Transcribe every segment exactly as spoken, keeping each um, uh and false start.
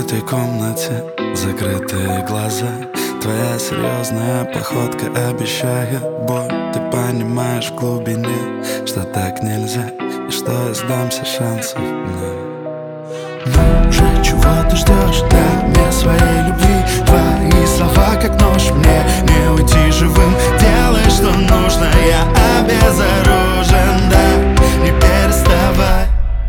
этой комнате закрытые глаза. Твоя серьезная походка обещает боль. Ты понимаешь в глубине, что так нельзя, и что я сдамся шансов. Ну же, чего ты ждешь? Дай мне своей любви. Твои слова как нож, мне не уйти живым. Делай, что нужно, я обезоружен, да, не переставай.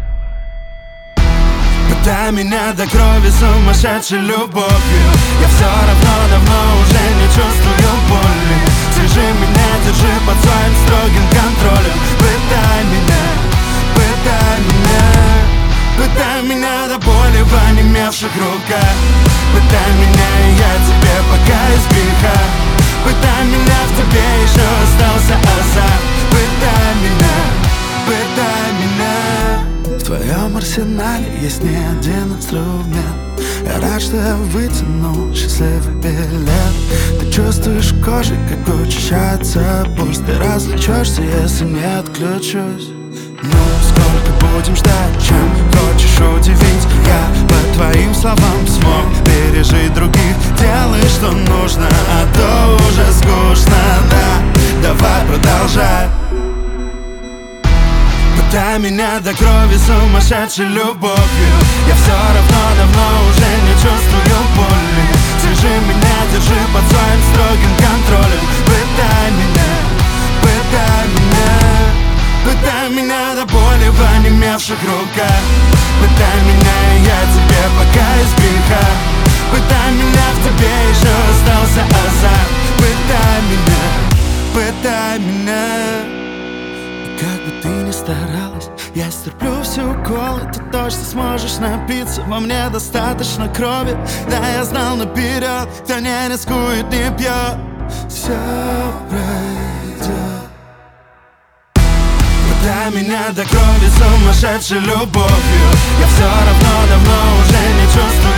Пытай меня до крови сумасшедшей любовью. Я все равно давно уже не чувствую боли. Свяжи меня, держи под своим строгим контролем. Пытай меня, пытай меня, пытай меня до боли в онемевших руках. Пытай меня, и я тебе пока из греха. Пытай меня, в тебе еще остался азарт. Пытай меня, пытай меня. В твоем арсенале есть не один инструмент. Я рад, что я вытянул счастливый билет. Ты чувствуешь кожей, как учащается пульс. Ты развлечешься, если не отключусь. Ну, сколько будем ждать, чем хочешь удивить? Я по твоим словам смог пережить других. Делай, что нужно, а то уже скучно, да. Давай продолжай. Пытай меня до крови сумасшедшей любовью. Я все равно давно уже не чувствую боли. Свяжи меня, держи под своим строгим контролем. Пытай меня, пытай меня, пытай меня до боли в онемевших руках. Пытай меня, и я тебе пока из греха. Пытай меня, в тебе еще остался азарт. Пытай меня, пытай меня. Как бы ты ни старалась, я стерплю все уколы. Ты точно сможешь напиться, во мне достаточно крови. Да, я знал наперед, кто не рискует, не пьет. Все пройдет. Пытай меня до крови сумасшедшей любовью. Я все равно давно уже не чувствую